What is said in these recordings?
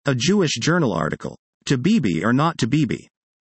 A Jewish Journal article. To Bibi or not to Bibi?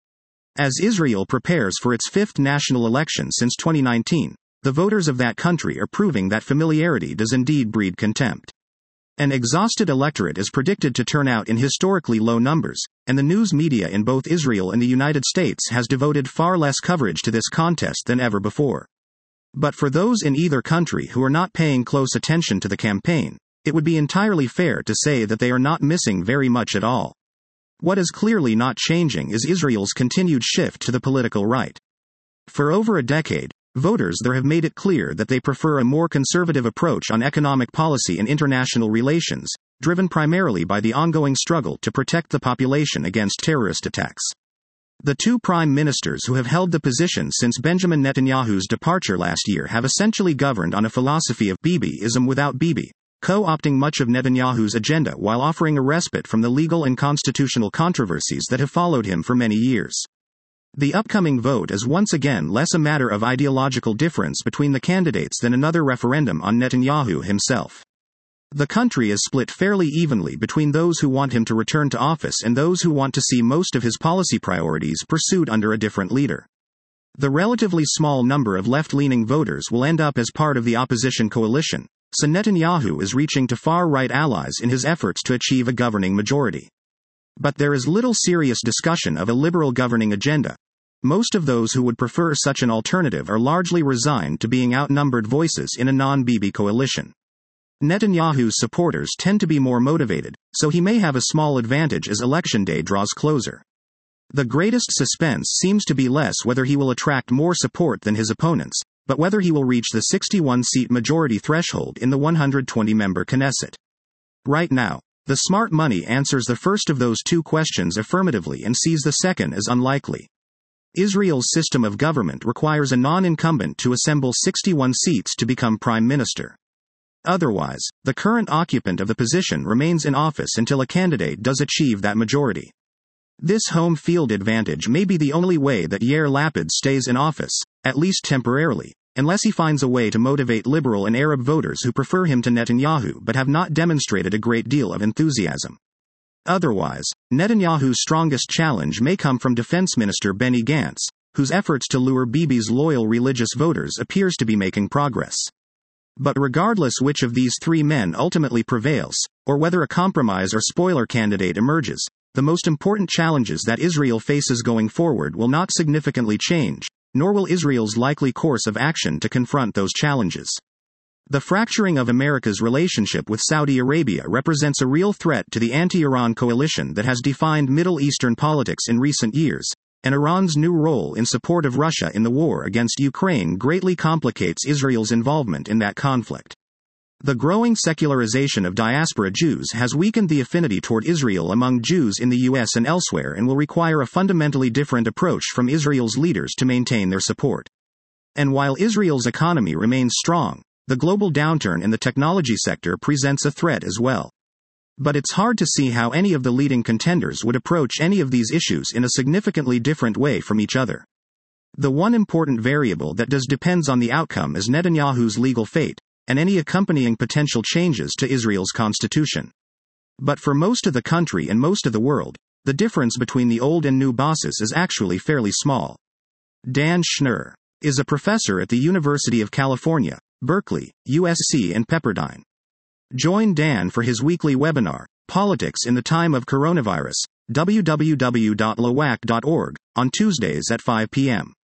As Israel prepares for its fifth national election since 2019, the voters of that country are proving that familiarity does indeed breed contempt. An exhausted electorate is predicted to turn out in historically low numbers, and the news media in both Israel and the United States has devoted far less coverage to this contest than ever before. But for those in either country who are not paying close attention to the campaign, it would be entirely fair to say that they are not missing very much at all. What is clearly not changing is Israel's continued shift to the political right. For over a decade, voters there have made it clear that they prefer a more conservative approach on economic policy and international relations, driven primarily by the ongoing struggle to protect the population against terrorist attacks. The two prime ministers who have held the position since Benjamin Netanyahu's departure last year have essentially governed on a philosophy of Bibiism without Bibi, co-opting much of Netanyahu's agenda while offering a respite from the legal and constitutional controversies that have followed him for many years. The upcoming vote is once again less a matter of ideological difference between the candidates than another referendum on Netanyahu himself. The country is split fairly evenly between those who want him to return to office and those who want to see most of his policy priorities pursued under a different leader. The relatively small number of left-leaning voters will end up as part of the opposition coalition, so Netanyahu is reaching to far-right allies in his efforts to achieve a governing majority. But there is little serious discussion of a liberal governing agenda. Most of those who would prefer such an alternative are largely resigned to being outnumbered voices in a non-Bibi coalition. Netanyahu's supporters tend to be more motivated, so he may have a small advantage as election day draws closer. The greatest suspense seems to be less whether he will attract more support than his opponents, but whether he will reach the 61-seat majority threshold in the 120-member Knesset. Right now, the smart money answers the first of those two questions affirmatively and sees the second as unlikely. Israel's system of government requires a non-incumbent to assemble 61 seats to become prime minister. Otherwise, the current occupant of the position remains in office until a candidate does achieve that majority. This home field advantage may be the only way that Yair Lapid stays in office, at least temporarily, unless he finds a way to motivate liberal and Arab voters who prefer him to Netanyahu but have not demonstrated a great deal of enthusiasm. Otherwise, Netanyahu's strongest challenge may come from Defense Minister Benny Gantz, whose efforts to lure Bibi's loyal religious voters appears to be making progress. But regardless which of these three men ultimately prevails, or whether a compromise or spoiler candidate emerges, the most important challenges that Israel faces going forward will not significantly change, nor will Israel's likely course of action to confront those challenges. The fracturing of America's relationship with Saudi Arabia represents a real threat to the anti-Iran coalition that has defined Middle Eastern politics in recent years, and Iran's new role in support of Russia in the war against Ukraine greatly complicates Israel's involvement in that conflict. The growing secularization of diaspora Jews has weakened the affinity toward Israel among Jews in the U.S. and elsewhere and will require a fundamentally different approach from Israel's leaders to maintain their support. And while Israel's economy remains strong, the global downturn in the technology sector presents a threat as well. But it's hard to see how any of the leading contenders would approach any of these issues in a significantly different way from each other. The one important variable that does depends on the outcome is Netanyahu's legal fate, and any accompanying potential changes to Israel's constitution. But for most of the country and most of the world, the difference between the old and new bosses is actually fairly small. Dan Schnur is a professor at the University of California, Berkeley, USC and Pepperdine. Join Dan for his weekly webinar, Politics in the Time of Coronavirus, www.lowac.org, on Tuesdays at 5 p.m.